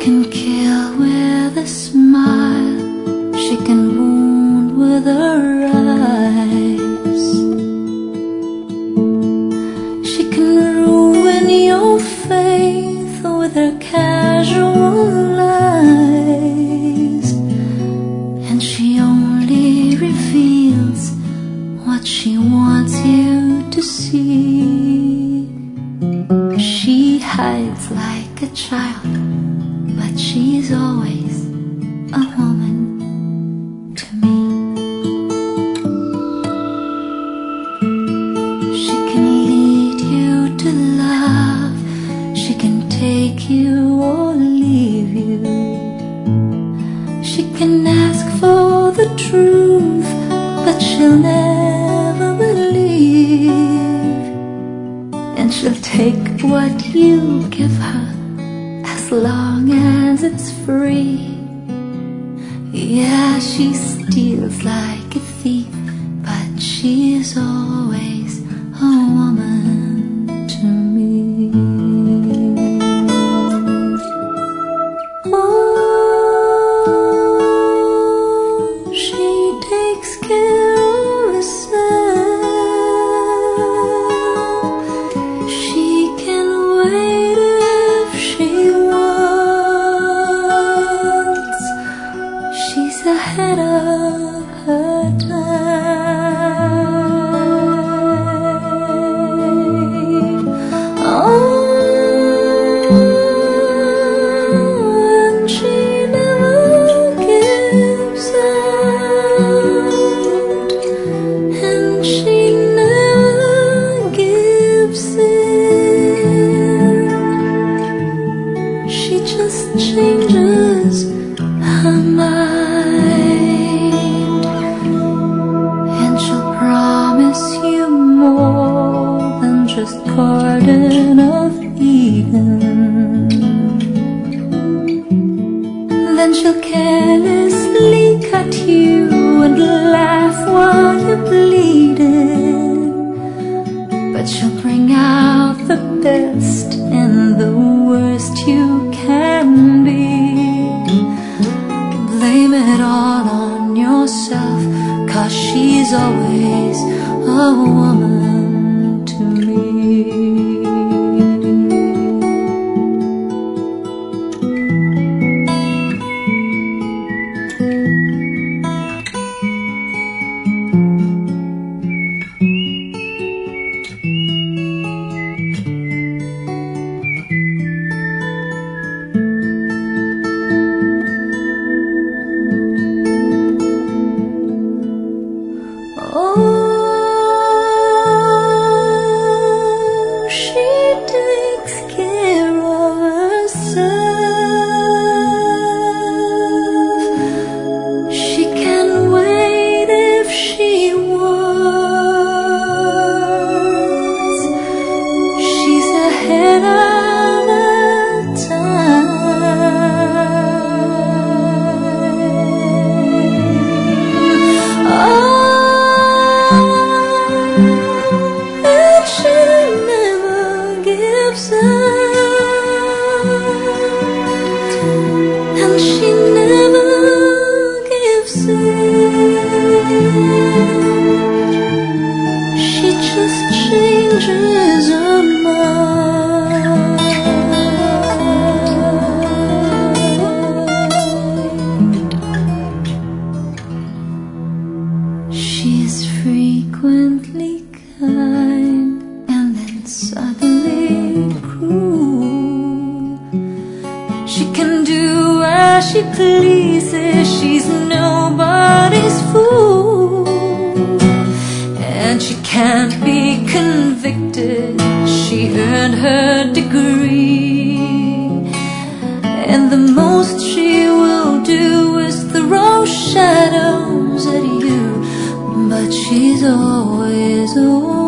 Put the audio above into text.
can kill with a smile, she can wound with her eyes, she can ruin your faith with her casual lies, and she only reveals what she wants you to see. She hides like a child, but she's always a woman to me. She can lead you to love, she can take you or leave you. She can ask for the truth, but she'll never believe, and she'll take what you give her as long as it's free. Yeah, she steals like a thief, but she's always a woman to me. Oh, she takes care of herself. She can wait if she wants. She's ahead of her time. Oh, and she never gives out, and she never gives in. She just changes her mind, and she'll promise you more than just Garden of Eden. Then she'll carelessly cut you and laugh while you're bleeding, but she'll bring out the best and the worst you can be. Blame it all on yourself, 'cause she's always a woman to me. Oh, she takes care of herself. She can wait if she wants. She's ahead of her time. Oh, and she never gives out, and she never gives in. She just changes her mind. She's frequently kind and then suddenly cruel. She can do as she pleases, she's nobody's fool, and she can't be convicted. She earned her degree, and the most she will do is throw shadows at you, but she's always